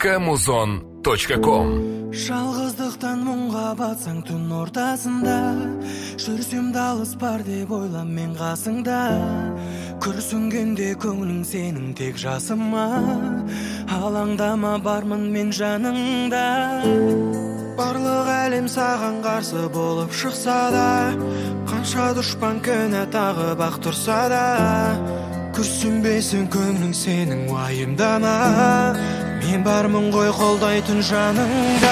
www.muzon.com. Жалғыздықтан мұңға батсаң түн ортасында, жүрсем далыс бар деп ойлам мен қасыңда. Күрсінгенде көңілің сенің тек жасыма, алаңдама бармын мен жаныңда. Барлық әлем саған қарсы болып шықса да, қанша дұшпан күнә тағып ақ тұрса да, күрсінбесін көңілің сенің уайымдама, мен бармын ғой қолдайтын жаныңда.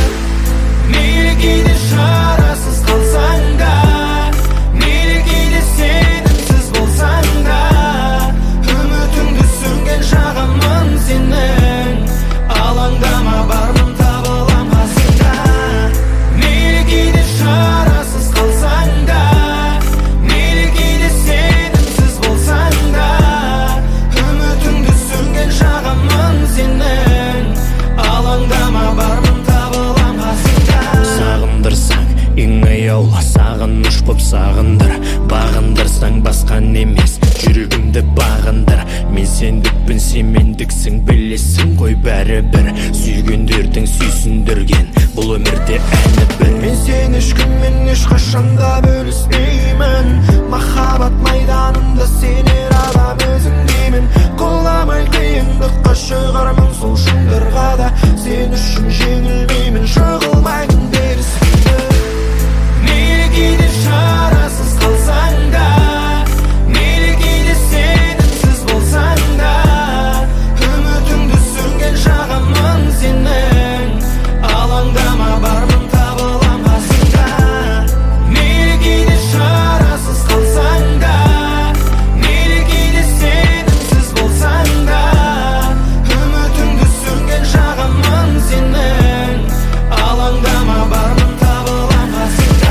Мейлі кейде шарасыз қалсаң да, мейлі кейде сенімсіз болсаң да, үмітіңді сөнген жағамын сенің, алаңдама бармын табылам қасыңда. Мейлі кейде шарасыз қалсаң да, мейлі кейде сенімсіз болсаң да, үмітіңді сөнген жағамын сенің, алаңдама бармын табылам қасыңда. Сағындырсаң ең аяулы сағыныш боп сағындыр, бағындырсаң басқан емес жүрегімді бағындар. Мен сендікпін, сен мендіксің, білесің ғой бәрібір, сүйгендердің сүйсіндірген бұл өмірде әні бір. Мен сен ешкіммен ешқашанда бөліспеймін, махаббат майданында сенер адам өзің деймін. Қоламай қиындыққа шығармын сол шындырға да, сен үшін жеңілмеймін, жығылмаймын берісімді. Мейлі кейде шарасыз қалсаң да, мейлі кейде сенімсіз болсаң да, үмітіңді сөнген жағамын сенің, алаңдама бармын табылам қасыңда. Мейлі кейде шарасыз қалсаң да, мейлі кейде сенімсіз болсаң да, үмітіңді сөнген жағамын сенің, алаңдама бармын табылам қасыңда.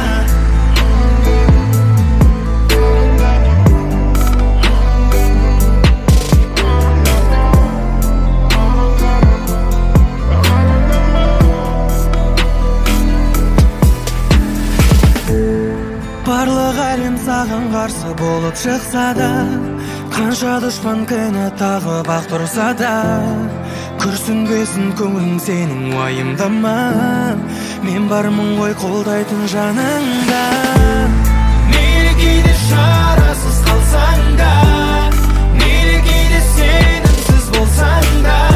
Барлық әлем саған қарсы болып шықса да, қанша дұшпан күнә тағып ақ тұрса да, күрсінбесін көңілің сенің уайымдама, мен бармын ғой қолдайтын жаныңда. Мейлі кейде шарасыз қалсаң да, мейлі кейде сенімсіз болсаң да,